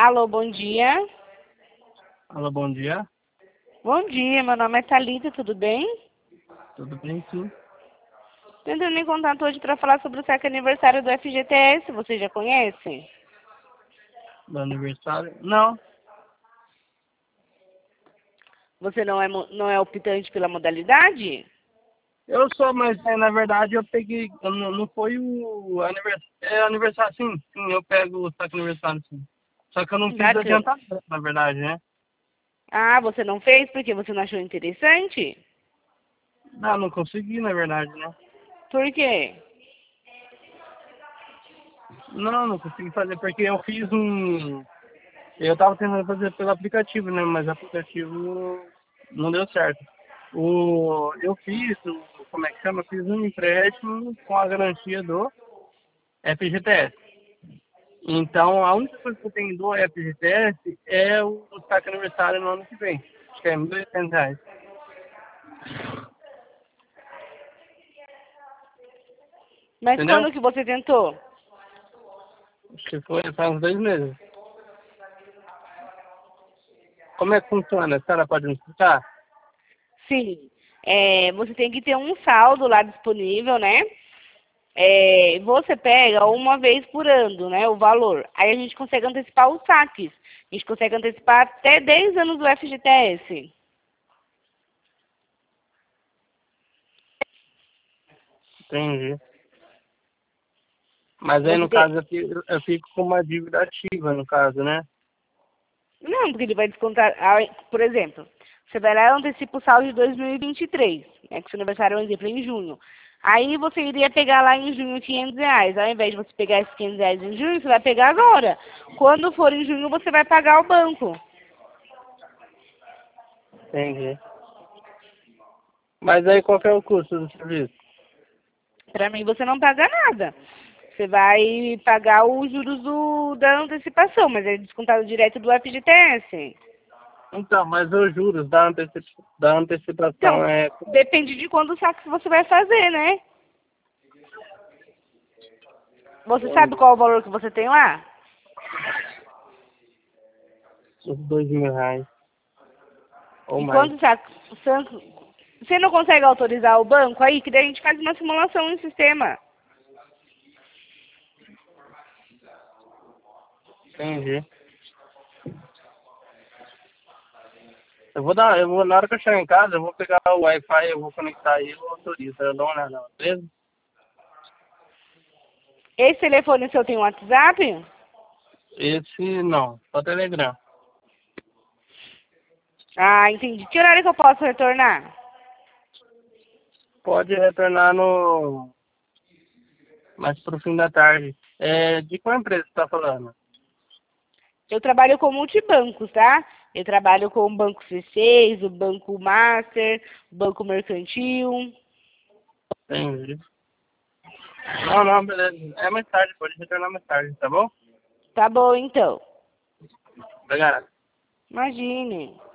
Alô, bom dia. Alô, bom dia. Bom dia, meu nome é Thalita, tudo bem? Tudo bem, sim? Tô entrando em contato hoje para falar sobre o sétimo aniversário do FGTS, você já conhece? Do aniversário? Não, Você não é optante pela modalidade? eu sou, mas na verdade eu peguei, não foi o aniversário, aniversário, sim, eu pego o saque aniversário, sim. Só que eu não fiz Bacana. adiantamento, na verdade, né? Ah, você não fez porque você não achou interessante? Não consegui, na verdade, né? Por quê? Não consegui fazer, porque eu fiz eu tava tentando fazer pelo aplicativo, né? Mas o aplicativo não deu certo. Eu fiz, como é que chama? Eu fiz um empréstimo com a garantia do FGTS. Então, a única coisa que eu tenho do FGTS é o saque aniversário no ano que vem. Acho que é R$ 1.800. Mas Entendeu? quando que você tentou? Acho que foi faz uns 2 meses. Como é que funciona? A senhora pode me explicar? Sim. Você tem que ter um saldo lá disponível, né? Você pega uma vez por ano, né, o valor. Aí a gente consegue antecipar os saques. A gente consegue antecipar até 10 anos do FGTS. Entendi. Mas aí, Você no tem... caso, eu fico com uma dívida ativa, no caso, né? Não, porque ele vai descontar... Por exemplo, você vai lá e antecipa o saldo de 2023, né, que seu aniversário é um exemplo, em junho. Aí você iria pegar lá em junho R$ 500. Ao invés de você pegar esses R$ 500 em junho, você vai pegar agora. Quando for em junho, você vai pagar ao banco. Entendi. Mas aí, qual que é o custo do serviço? Para mim, você não paga nada. Você vai pagar os juros da antecipação, mas é descontado direto do FGTS. Então, mas os juros da antecipação Então, é... depende de quando saque você vai fazer, né? Você sabe Entendi. qual é o valor que você tem lá? Uns R$ 2.000 ou E mais. quando saque... Você não consegue autorizar o banco aí? Que daí a gente faz uma simulação em sistema. Entendi. Na hora que eu chegar em casa, eu vou pegar o Wi-Fi, eu vou conectar aí, eu autorizo, eu dou uma olhada, beleza? Esse telefone seu tem WhatsApp? Esse não, só Telegram. Ah, entendi. Que horário que eu posso retornar? Pode retornar no mais pro fim da tarde. De qual empresa você tá falando? Eu trabalho com multibancos, tá? Eu trabalho com o Banco C6, o Banco Master, o Banco Mercantil. Entendi. Não, beleza. É mais tarde, pode retornar mais tarde, tá bom? Tá bom, então. Obrigado. Imagine.